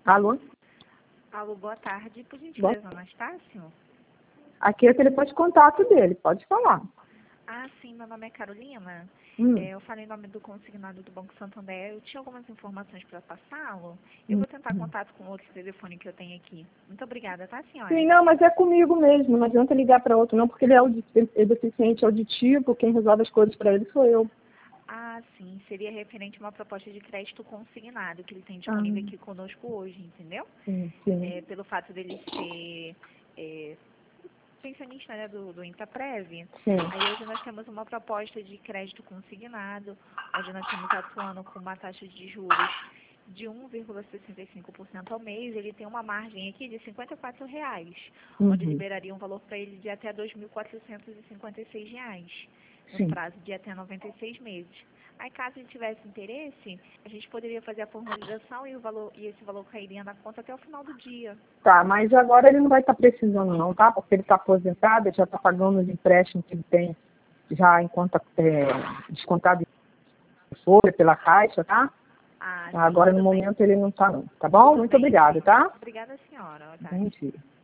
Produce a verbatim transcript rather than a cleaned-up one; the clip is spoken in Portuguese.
Alô? Alô, boa tarde. Por Boa. gentileza, Anastácio? Aqui é o telefone de contato dele, pode falar. Ah, sim, meu nome é Carolina. Hum. É, eu falei em nome do consignado do Banco Santander. Eu tinha algumas informações para passá-lo. Eu vou tentar Hum. contato com outro telefone que eu tenho aqui. Muito obrigada, tá, senhora? Sim, não, mas é comigo mesmo, não adianta ligar para outro não, porque ele é, audi é deficiente auditivo, quem resolve as coisas para ele sou eu. Ah, sim. Seria referente a uma proposta de crédito consignado que ele tem Ah, disponível aqui conosco hoje, entendeu? sim, sim. É, pelo fato dele ser é, pensionista, né, do, do Intaprev. Sim. Aí hoje nós temos uma proposta de crédito consignado, onde nós estamos atuando com uma taxa de juros de um vírgula sessenta e cinco por cento ao mês. Ele tem uma margem aqui de cinquenta e quatro reais, onde Uhum. liberaria um valor para ele de até dois mil quatrocentos e cinquenta e seis reais, no Sim. prazo de até noventa e seis meses. Aí, caso ele tivesse interesse, a gente poderia fazer a formalização e, o valor, e esse valor cairia na conta até o final do dia. Tá, mas agora ele não vai estar precisando não, tá? Porque ele está aposentado, ele já está pagando os empréstimos que ele tem já em conta é, descontado em folha pela Caixa, tá? Ah, sim, Agora no tudo bem. momento ele não está não, tá bom? Tudo Muito bem, obrigada, então. tá? Obrigada, senhora. Boa tarde. Bom dia.